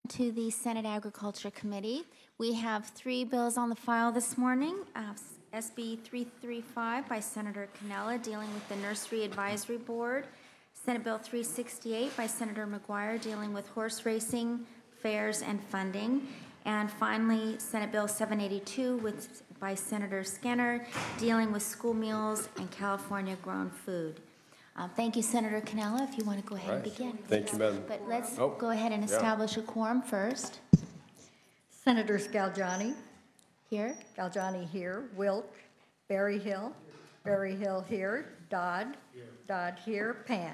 To the Senate Agriculture Committee. We have 3 bills on the file this morning. SB 335 by Senator Cannella dealing with the Nursery Advisory Board. Senate Bill 368 by Senator McGuire dealing with horse racing, fairs, and funding. And finally, Senate Bill 782 by Senator Skinner dealing with school meals and California-grown food. Thank you, Senator Cannella. If you want to go ahead and begin. Thank you, Madam. But let's go ahead and establish a quorum first. Senators Galgiani. Here. Galgiani here. Wilk. Berryhill. Berryhill here. Dodd. Dodd here. Pan.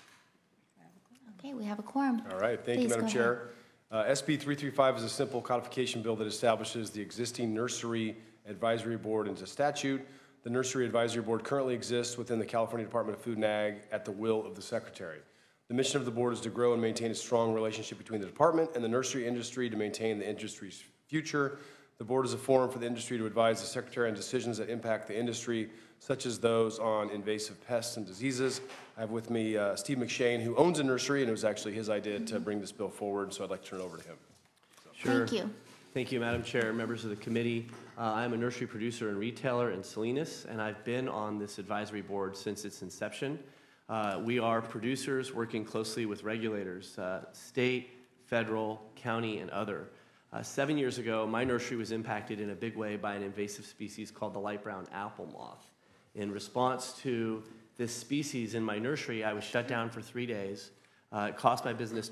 Okay, we have a quorum. All right, thank you, Madam Chair. SB 335 is a simple codification bill that establishes the existing Nursery Advisory Board into statute. The Nursery Advisory Board currently exists within the California Department of Food and Ag at the will of the Secretary. The mission of the board is to grow and maintain a strong relationship between the department and the nursery industry to maintain the industry's future. The board is a forum for the industry to advise the Secretary on decisions that impact the industry, such as those on invasive pests and diseases. I have with me Steve McShane, who owns a nursery, and it was actually his idea to bring this bill forward, so I'd like to turn it over to him. Sure. Thank you. Thank you, Madam Chair, members of the committee. I'm a nursery producer and retailer in Salinas, and I've been on this advisory board since its inception. We are producers working closely with regulators, state, federal, county, and other. 7 years ago, my nursery was impacted in a big way by an invasive species called the light brown apple moth. In response to this species in my nursery, I was shut down for 3 days. It cost my business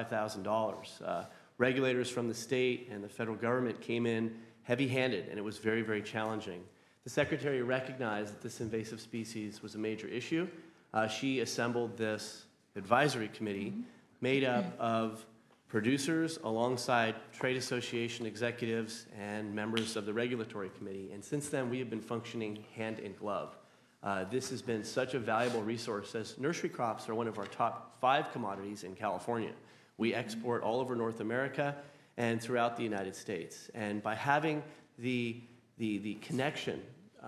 $25,000. Regulators from the state and the federal government came in heavy-handed, and it was very, very challenging. The Secretary recognized that this invasive species was a major issue. She assembled this advisory committee made up of producers alongside trade association executives and members of the regulatory committee. And since then, we have been functioning hand in glove. This has been such a valuable resource, as nursery crops are one of our top 5 commodities in California. We export all over North America and throughout the United States. And by having the connection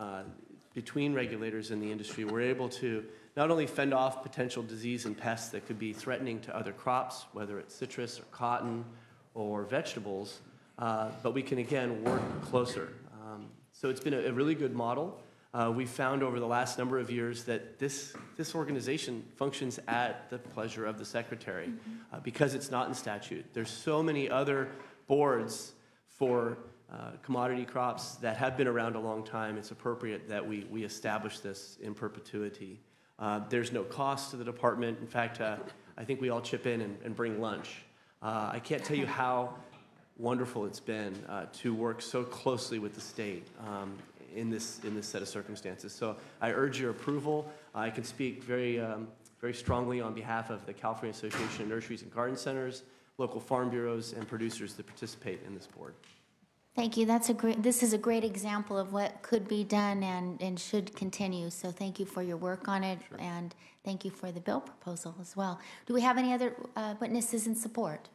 between regulators and the industry, we're able to not only fend off potential disease and pests that could be threatening to other crops, whether it's citrus or cotton or vegetables, but we can, again, work closer. So it's been a really good model. We've found over the last number of years that this organization functions at the pleasure of the Secretary because it's not in statute. There's so many other boards for commodity crops that have been around a long time. It's appropriate that we establish this in perpetuity. There's no cost to the department. In fact, I think we all chip in and bring lunch. I can't tell you how wonderful it's been to work so closely with the state in this set of circumstances. So I urge your approval. I can speak very strongly on behalf of the California Association of Nurseries and Garden Centers, local farm bureaus, and producers that participate in this board. Thank you. This is a great example of what could be done and should continue. So thank you for your work on it, sure. And thank you for the bill proposal as well. Do we have any other witnesses in support?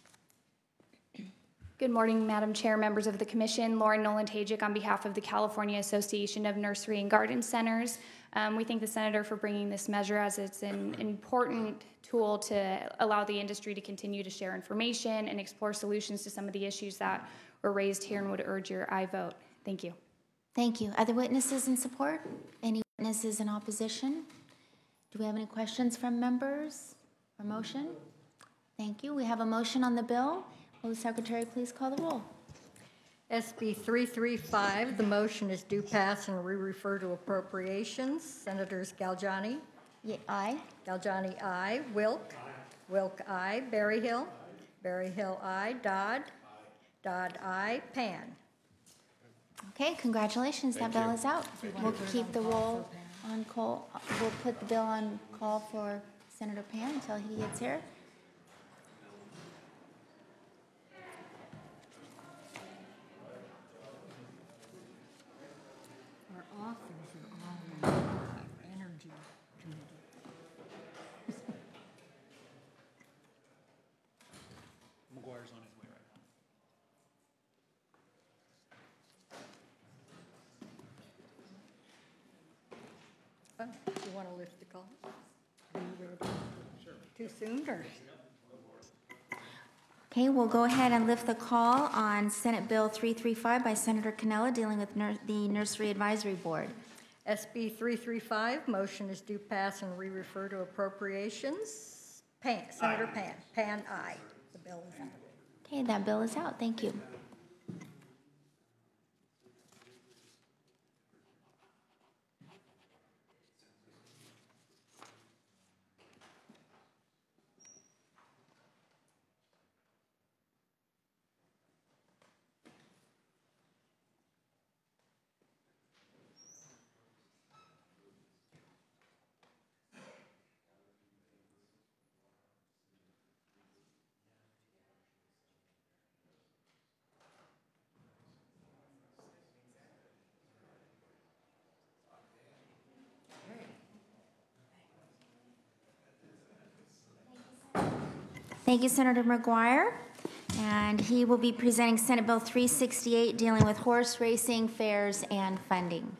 Good morning, Madam Chair, members of the Commission. Lauren Nolan-Tajik on behalf of the California Association of Nursery and Garden Centers. We thank the Senator for bringing this measure, as it's an important tool to allow the industry to continue to share information and explore solutions to some of the issues that were raised here, and would urge your aye vote. Thank you. Thank you. Other witnesses in support? Any witnesses in opposition? Do we have any questions from members or motion? Thank you. We have a motion on the bill. Will the Secretary please call the roll? SB 335, the motion is due pass and we refer to appropriations. Senators Galgiani. Aye. Galgiani, aye. Wilk. Aye. Wilk, aye. Berryhill. Berryhill, aye. Dodd. Dodd, aye. Pan. Okay, congratulations. That bill is out. We'll keep the roll on call. We'll put the bill on call for Senator Pan until he gets here. Our authors are all in our energy committee. McGuire's on his way right now. Do you want to lift the call? Are you ready? Sure. Too soon, or? Okay, we'll go ahead and lift the call on Senate Bill 335 by Senator Cannella dealing with the Nursery Advisory Board. SB 335, motion is due pass and re-refer to appropriations. Senator Pan. Pan, aye. The bill is out. Okay, that bill is out. Thank you. Thank you, Senator McGuire. And he will be presenting Senate Bill 368, dealing with horse racing, fairs, and funding.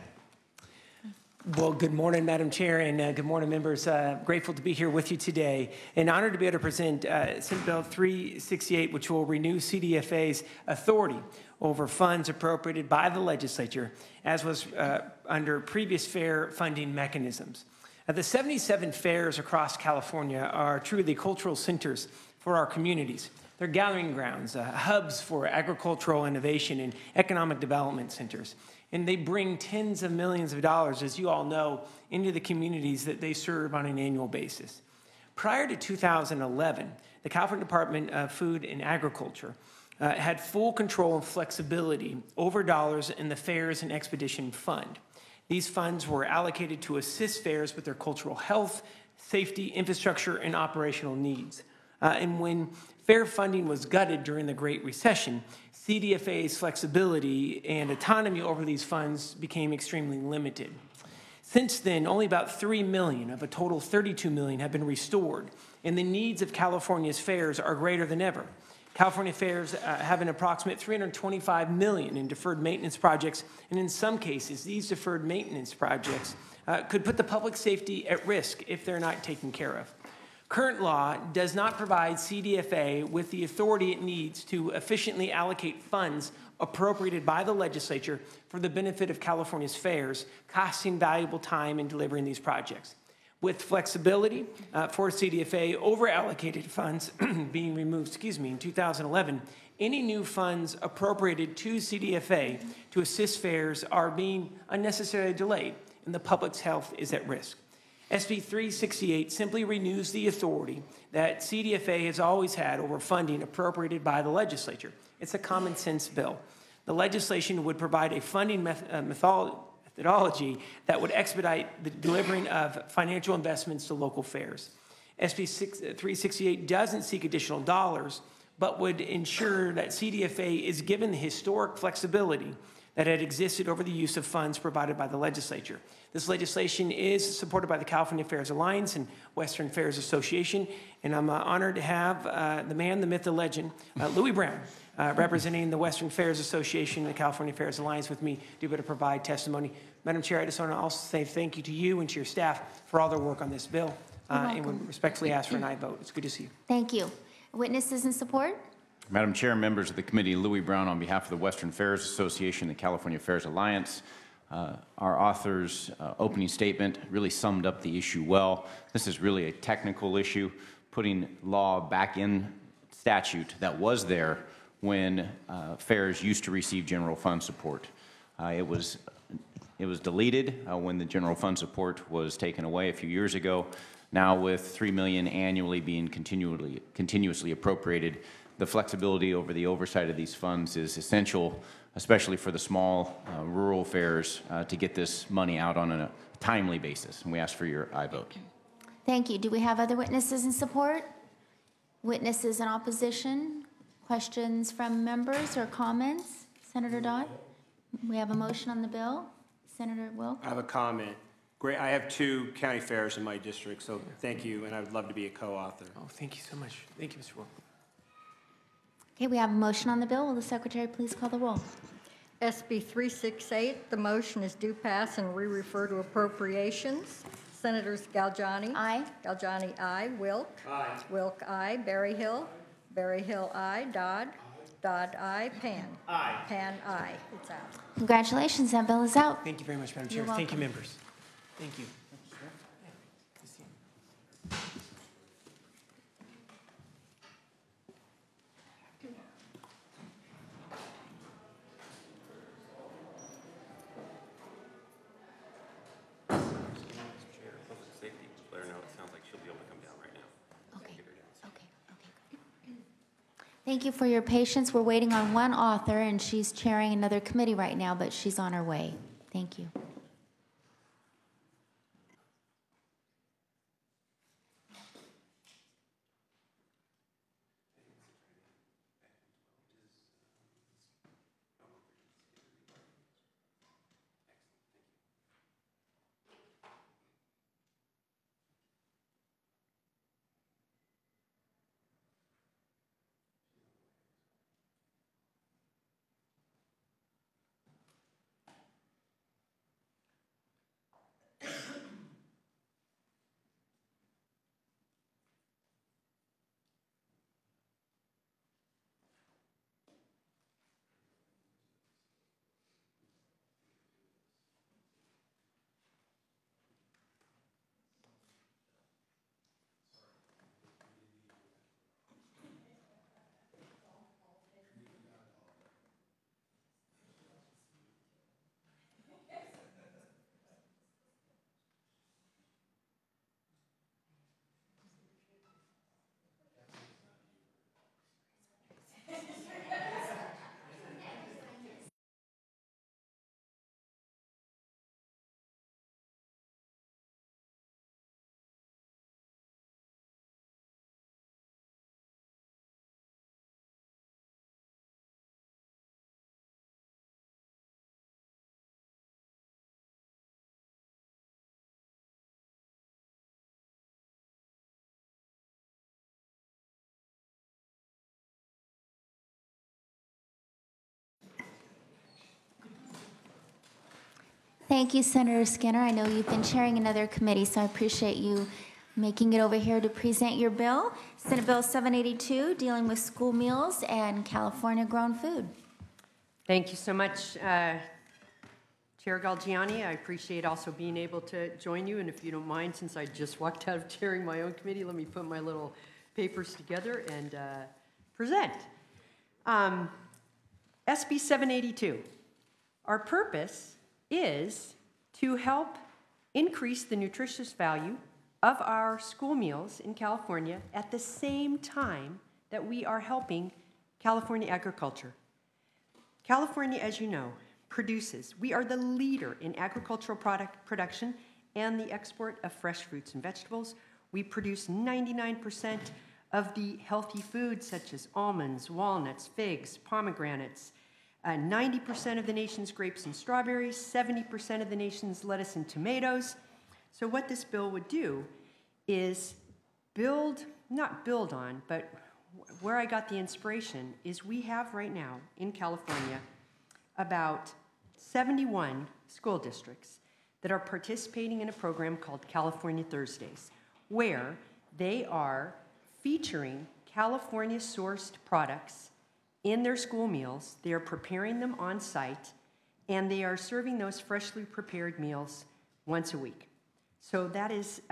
Well, good morning, Madam Chair, and good morning, members. Grateful to be here with you today, and honored to be able to present Senate Bill 368, which will renew CDFA's authority over funds appropriated by the legislature, as was under previous fair funding mechanisms. The 77 fairs across California are truly cultural centers for our communities. They're gathering grounds, hubs for agricultural innovation and economic development centers. And they bring tens of millions of dollars, as you all know, into the communities that they serve on an annual basis. Prior to 2011, the California Department of Food and Agriculture had full control and flexibility over dollars in the Fairs and Expedition Fund. These funds were allocated to assist fairs with their cultural health, safety, infrastructure, and operational needs. And when fair funding was gutted during the Great Recession, CDFA's flexibility and autonomy over these funds became extremely limited. Since then, only about 3 million of a total 32 million have been restored, and the needs of California's fairs are greater than ever. California fairs have an approximate $325 million in deferred maintenance projects, and in some cases, these deferred maintenance projects could put the public safety at risk if they're not taken care of. Current law does not provide CDFA with the authority it needs to efficiently allocate funds appropriated by the legislature for the benefit of California's fairs, costing valuable time in delivering these projects. With flexibility for CDFA, over-allocated funds being removed, in 2011, any new funds appropriated to CDFA to assist fairs are being unnecessarily delayed, and the public's health is at risk. SB 368 simply renews the authority that CDFA has always had over funding appropriated by the legislature. It's a common sense bill. The legislation would provide a funding methodology that would expedite the delivering of financial investments to local fairs. SB 368 doesn't seek additional dollars, but would ensure that CDFA is given the historic flexibility that had existed over the use of funds provided by the legislature. This legislation is supported by the California Fairs Alliance and Western Fairs Association, and I'm honored to have the man, the myth, the legend, Louis Brown, representing the Western Fairs Association and the California Fairs Alliance with me to be able to provide testimony. Madam Chair, I just want to also say thank you to you and to your staff for all their work on this bill, and would respectfully ask for an aye vote. It's good to see you. Thank you. Witnesses in support? Madam Chair, members of the committee, Louis Brown on behalf of the Western Fairs Association, the California Fairs Alliance. Our author's opening statement really summed up the issue well. This is really a technical issue, putting law back in statute that was there when fairs used to receive general fund support. It was deleted when the general fund support was taken away a few years ago. Now with $3 million annually being continuously appropriated, the flexibility over the oversight of these funds is essential, especially for the small rural fairs, to get this money out on a timely basis. And we ask for your aye vote. Thank you. Do we have other witnesses in support? Witnesses in opposition? Questions from members or comments? Senator Dodd? We have a motion on the bill. Senator Wilk? I have a comment. Great. I have 2 county fairs in my district, so thank you, and I would love to be a co-author. Oh, thank you so much. Thank you, Mr. Wilk. Okay, we have a motion on the bill. Will the secretary please call the roll? SB 368, the motion is due pass and re-refer to appropriations. Senators Galgiani. Aye. Galgiani, aye. Wilk. Aye. Wilk, aye. Berryhill. Berry Hill, aye. Dodd? Dodd, aye. Pan? Aye. Pan, aye. It's out. Congratulations, that bill is out. Thank you very much, Madam Chair. You're Thank you, welcome. members. Thank you. Okay, okay, okay. Thank you for your patience. We're waiting on one author, and she's chairing another committee right now, but she's on her way. Thank you. Thank you, Senator Skinner. I know you've been chairing another committee, so I appreciate you making it over here to present your bill. Senate Bill 782, dealing with school meals and California-grown food. Thank you so much, Chair Galgiani. I appreciate also being able to join you, and if you don't mind, since I just walked out of chairing my own committee, let me put my little papers together and present. SB 782. Our purpose is to help increase the nutritious value of our school meals in California at the same time that we are helping California agriculture. California, as you know, produces, we are the leader in agricultural production and the export of fresh fruits and vegetables. We produce 99% of the healthy foods such as almonds, walnuts, figs, pomegranates, 90% of the nation's grapes and strawberries, 70% of the nation's lettuce and tomatoes. So what this bill would do is not build on, but where I got the inspiration is we have right now in California about 71 school districts that are participating in a program called California Thursdays, where they are featuring California-sourced products in their school meals. They are preparing them on site, and they are serving those freshly prepared meals once a week. So that is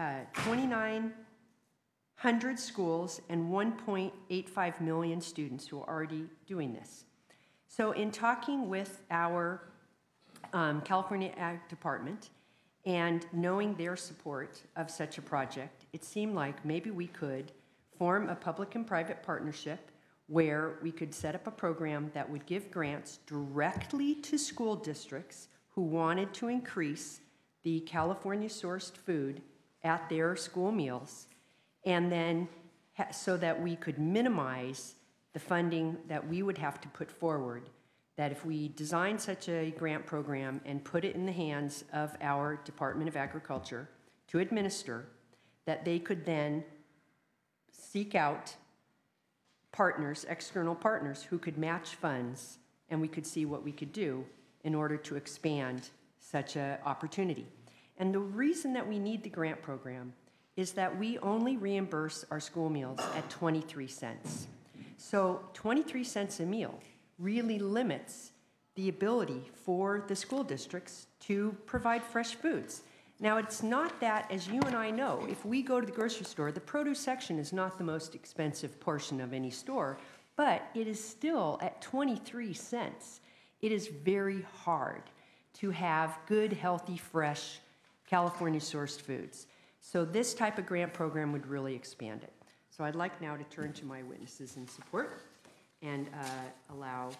2,900 schools and 1.85 million students who are already doing this. So in talking with our California Ag Department and knowing their support of such a project, it seemed like maybe we could form a public and private partnership where we could set up a program that would give grants directly to school districts who wanted to increase the California-sourced food at their school meals, and then so that we could minimize the funding that we would have to put forward, that if we design such a grant program and put it in the hands of our Department of Agriculture to administer, that they could then seek out partners, external partners, who could match funds, and we could see what we could do in order to expand such an opportunity. And the reason that we need the grant program is that we only reimburse our school meals at 23 cents. So 23 cents a meal really limits the ability for the school districts to provide fresh foods. Now, it's not that, as you and I know, if we go to the grocery store, the produce section is not the most expensive portion of any store, but it is still at 23 cents. It is very hard to have good, healthy, fresh, California-sourced foods. So this type of grant program would really expand it. So I'd like now to turn to my witnesses in support and allow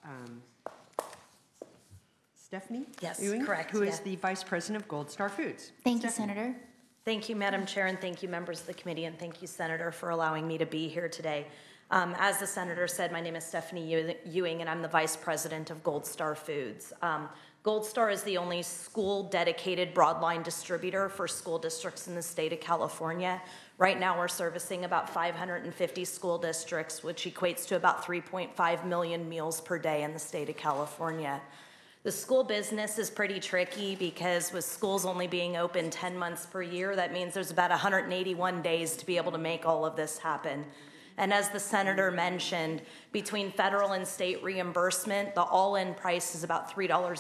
Stephanie Yes, Ewing, correct, who is yeah. the Vice President of Gold Star Foods. Thank you, Stephanie. Senator. Thank you, Madam Chair, and thank you, members of the committee, and thank you, Senator, for allowing me to be here today. As the Senator said, my name is Stephanie Ewing, and I'm the Vice President of Gold Star Foods. Gold Star is the only school-dedicated broadline distributor for school districts in the state of California. Right now, we're servicing about 550 school districts, which equates to about 3.5 million meals per day in the state of California. The school business is pretty tricky because with schools only being open 10 months per year, that means there's about 181 days to be able to make all of this happen. And as the Senator mentioned, between federal and state reimbursement, the all-in price is about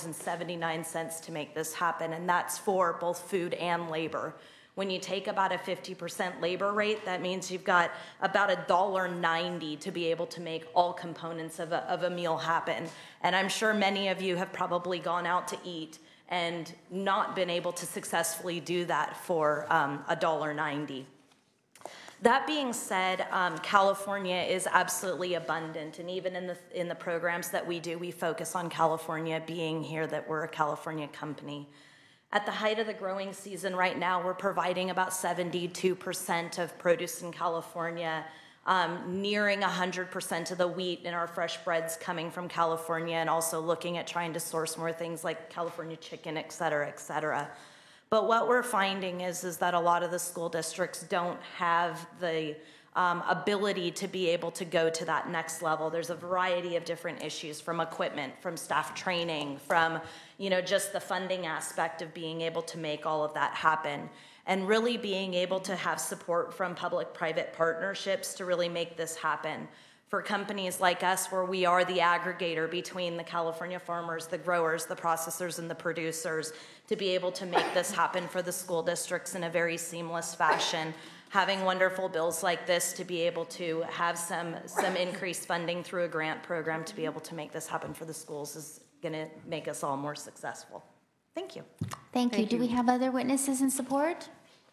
$3.79 to make this happen, and that's for both food and labor. When you take about a 50% labor rate, that means you've got about $1.90 to be able to make all components of a meal happen. And I'm sure many of you have probably gone out to eat and not been able to successfully do that for $1.90. That being said, California is absolutely abundant, and even in the programs that we do, we focus on California being here, that we're a California company. At the height of the growing season right now, we're providing about 72% of produce in California, nearing 100% of the wheat in our fresh breads coming from California, and also looking at trying to source more things like California chicken, et cetera, et cetera. But what we're finding is that a lot of the school districts don't have the ability to be able to go to that next level. There's a variety of different issues, from equipment, from staff training, from just the funding aspect of being able to make all of that happen, and really being able to have support from public-private partnerships to really make this happen. For companies like us, where we are the aggregator between the California farmers, the growers, the processors, and the producers, to be able to make this happen for the school districts in a very seamless fashion. Having wonderful bills like this to be able to have some increased funding through a grant program to be able to make this happen for the schools is going to make us all more successful. Thank you. Thank you. Do we have other witnesses in support?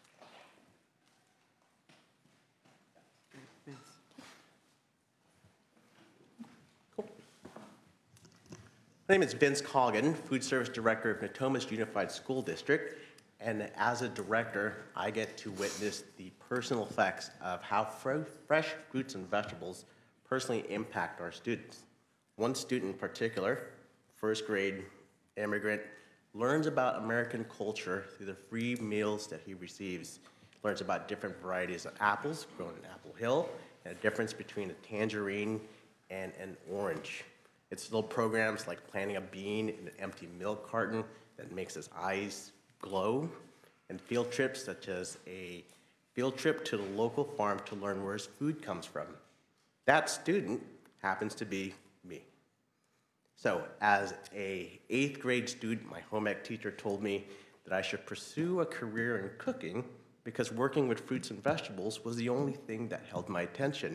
My name is Vince Coggin, Food Service Director of Natomas Unified School District, and as a director, I get to witness the personal effects of how fresh fruits and vegetables personally impact our students. One student in particular, first grade immigrant, learns about American culture through the free meals that he receives. Learns about different varieties of apples grown in Apple Hill, and a difference between a tangerine and an orange. It's little programs like planting a bean in an empty milk carton that makes his eyes glow, and field trips such as a field trip to the local farm to learn where his food comes from. That student happens to be me. So as a 8th grade student, my home ec teacher told me that I should pursue a career in cooking because working with fruits and vegetables was the only thing that held my attention.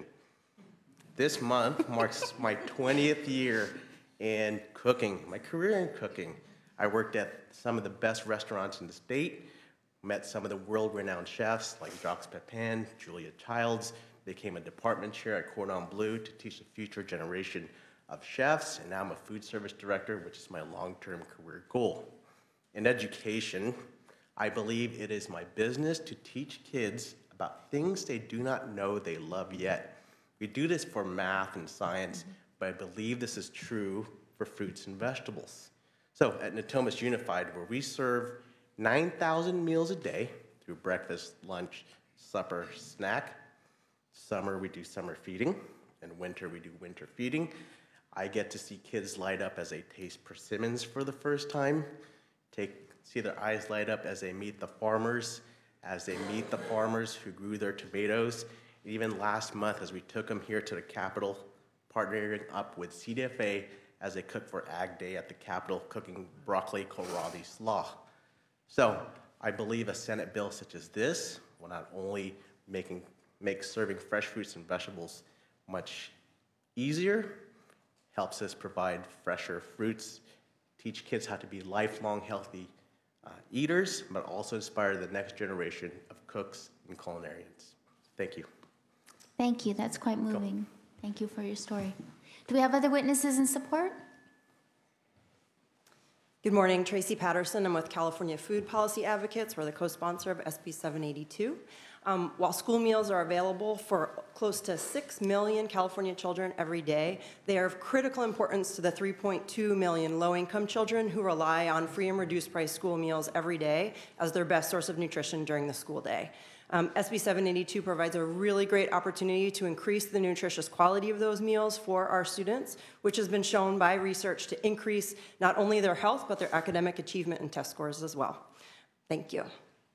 This month marks my 20th year in cooking, my career in cooking. I worked at some of the best restaurants in the state, met some of the world-renowned chefs like Jacques Pepin, Julia Childs, became a department chair at Cordon Bleu to teach the future generation of chefs, and now I'm a food service director, which is my long-term career goal. In education, I believe it is my business to teach kids about things they do not know they love yet. We do this for math and science, but I believe this is true for fruits and vegetables. So at Natomas Unified, where we serve 9,000 meals a day through breakfast, lunch, supper, snack. Summer, we do summer feeding, and winter, we do winter feeding. I get to see kids light up as they taste persimmons for the first time, see their eyes light up as they meet the farmers who grew their tomatoes, Even last month, as we took them here to the Capitol, partnering up with CDFA as they cook for Ag Day at the Capitol, cooking broccoli kohlrabi slaw. So I believe a Senate bill such as this will not only make serving fresh fruits and vegetables much easier, helps us provide fresher fruits, teach kids how to be lifelong healthy eaters, but also inspire the next generation of cooks and culinarians. Thank you. Thank you, that's quite moving. Thank you for your story. Do we have other witnesses in support? Good morning, Tracy Patterson. I'm with California Food Policy Advocates. We're the co-sponsor of SB 782. While school meals are available for close to 6 million California children every day, they are of critical importance to the 3.2 million low-income children who rely on free and reduced price school meals every day as their best source of nutrition during the school day. SB 782 provides a really great opportunity to increase the nutritious quality of those meals for our students, which has been shown by research to increase not only their health, but their academic achievement and test scores as well. Thank you.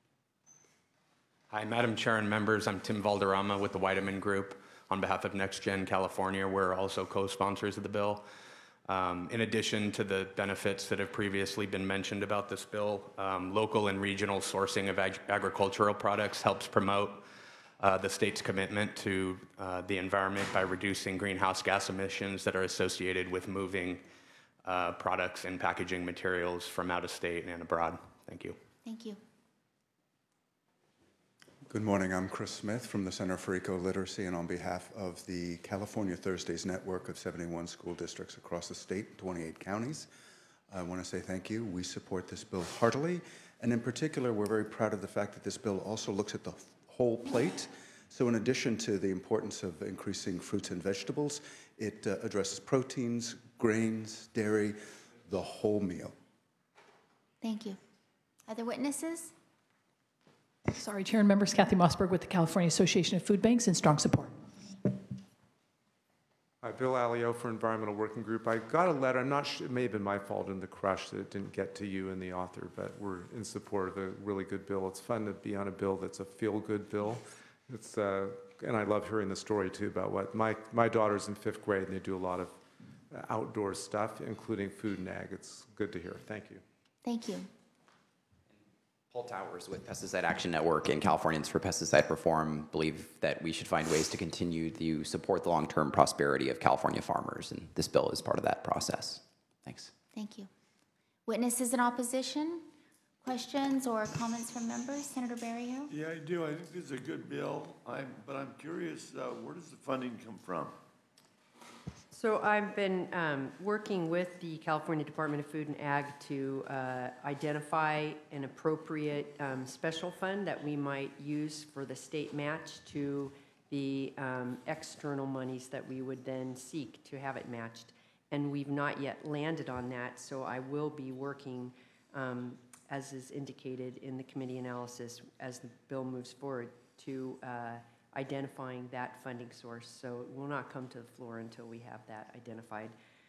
Hi, Madam Chair and members. I'm Tim Valderrama with the Weideman Group. On behalf of NextGen California, we're also co-sponsors of the bill. In addition to the benefits that have previously been mentioned about this bill, local and regional sourcing of agricultural products helps promote the state's commitment to the environment by reducing greenhouse gas emissions that are associated with moving products and packaging materials from out of state and abroad. Thank you. Thank you. Good morning. I'm Chris Smith from the Center for Eco-Literacy, and on behalf of the California Thursdays network of 71 school districts across the state, 28 counties, I want to say thank you. We support this bill heartily, and in particular, we're very proud of the fact that this bill also looks at the whole plate. So in addition to the importance of increasing fruits and vegetables, it addresses proteins, grains, dairy, the whole meal. Thank you. Other witnesses? Sorry, Chair and members, Kathy Mossberg with the California Association of Food Banks in strong support. Hi, Bill Alio for Environmental Working Group. I got a letter, I'm not sure, it may have been my fault in the crush that it didn't get to you and the author, but we're in support of a really good bill. It's fun to be on a bill that's a feel-good bill. It's, and I love hearing the story too about what, my daughter's in 5th grade and they do a lot of outdoor stuff, including food and ag. It's good to hear. Thank you. Thank you. Paul Towers with Pesticide Action Network and Californians for Pesticide Reform believe that we should find ways to continue to support the long-term prosperity of California farmers, and this bill is part of that process. Thanks. Thank you. Witnesses in opposition? Questions or comments from members? Senator Berryhill? Yeah, I do. I think it's a good bill. But I'm curious, where does the funding come from? So I've been working with the California Department of Food and Ag to identify an appropriate special fund that we might use for the state match to the external monies that we would then seek to have it matched. And we've not yet landed on that, so I will be working, as is indicated in the committee analysis, as the bill moves forward, to identifying that funding source. So it will not come to the floor until we have that identified.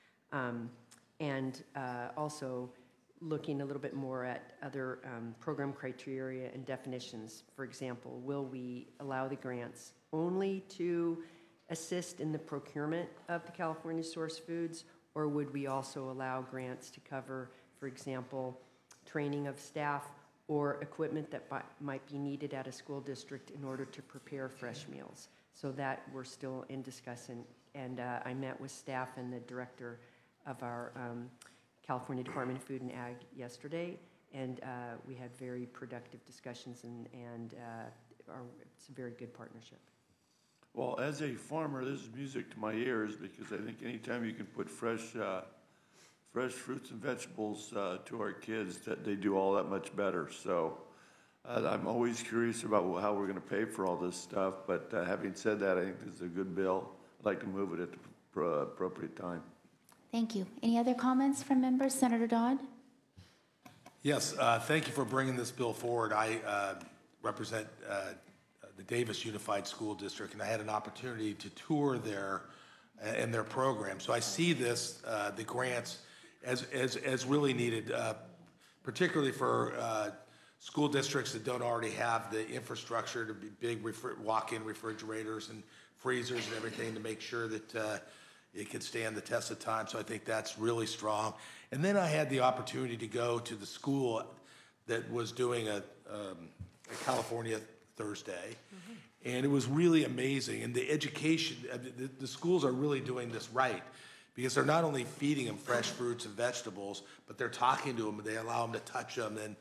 And also looking a little bit more at other program criteria and definitions. For example, will we allow the grants only to assist in the procurement of the California source foods, or would we also allow grants to cover, for example, training of staff or equipment that might be needed at a school district in order to prepare fresh meals? So that we're still in discussion. And I met with staff and the director of our California Department of Food and Ag yesterday, and we had very productive discussions, and it's a very good partnership. Well, as a farmer, this is music to my ears, because I think anytime you can put fresh fruits and vegetables to our kids, that they do all that much better. So I'm always curious about how we're going to pay for all this stuff. But having said that, I think this is a good bill. I'd like to move it at the appropriate time. Thank you. Any other comments from members? Senator Dodd? Yes, thank you for bringing this bill forward. I represent the Davis Unified School District, and I had an opportunity to tour their program. So I see this, the grants, as really needed, particularly for school districts that don't already have the infrastructure to be big walk-in refrigerators and freezers and everything to make sure that it could stand the test of time. So I think that's really strong. And then I had the opportunity to go to the school that was doing a California Thursday. And it was really amazing. And the education, the schools are really doing this right, because they're not only feeding them fresh fruits and vegetables, but they're talking to them, and they allow them to touch them, and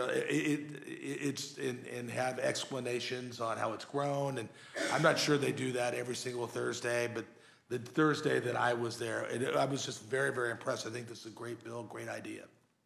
and have explanations on how it's grown. And I'm not sure they do that every single Thursday, but the Thursday that I was there, I was just very, very impressed. I think this is a great bill, great idea.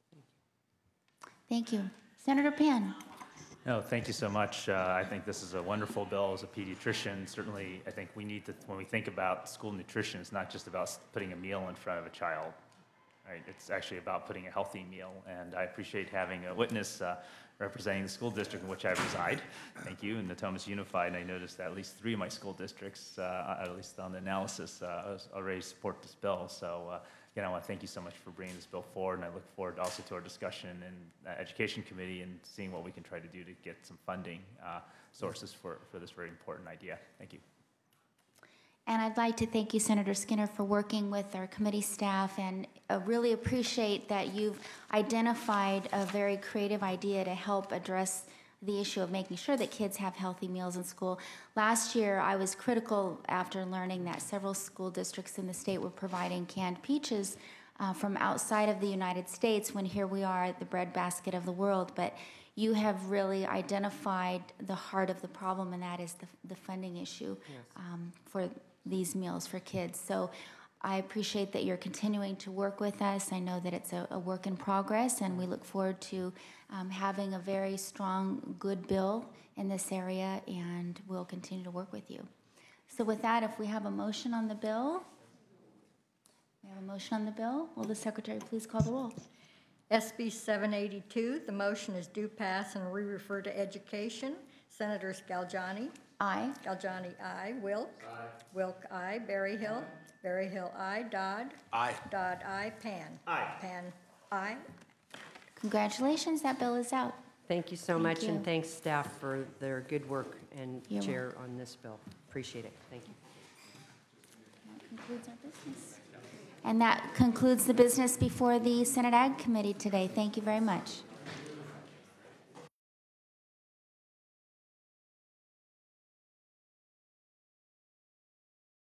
Thank you. Senator Pan. No, thank you so much. I think this is a wonderful bill. As a pediatrician, certainly I think we need to, when we think about school nutrition, it's not just about putting a meal in front of a child, right? It's actually about putting a healthy meal. And I appreciate having a witness representing the school district in which I reside. Thank you. And Natomas Unified, and I noticed that at least 3 of my school districts, at least on the analysis, already support this bill. So again, I want to thank you so much for bringing this bill forward, and I look forward also to our discussion in the Education Committee and seeing what we can try to do to get some funding sources for this very important idea. Thank you. And I'd like to thank you, Senator Skinner, for working with our committee staff, and really appreciate that you've identified a very creative idea to help address the issue of making sure that kids have healthy meals in school. Last year, I was critical after learning that several school districts in the state were providing canned peaches from outside of the United States, when here we are at the breadbasket of the world. But you have really identified the heart of the problem, and that is the funding issue for these meals for kids. So I appreciate that you're continuing to work with us. I know that it's a work in progress, and we look forward to having a very strong, good bill in this area, and we'll continue to work with you. So with that, if we have a motion on the bill, will the secretary please call the roll? SB 782, the motion is due pass and re-refer to education. Senators Galgiani. Aye. Galgiani, aye. Wilk. Aye. Wilk, aye. Berryhill. Berryhill, aye. Dodd. Aye. Dodd, aye. Pan. Aye. Pan, aye. Congratulations, that bill is out. Thank you so much, and thanks staff for their good work, and You're Chair on this bill. Appreciate it. Thank you. That concludes our business. And that concludes the business before the Senate Ag Committee today. Thank you very much.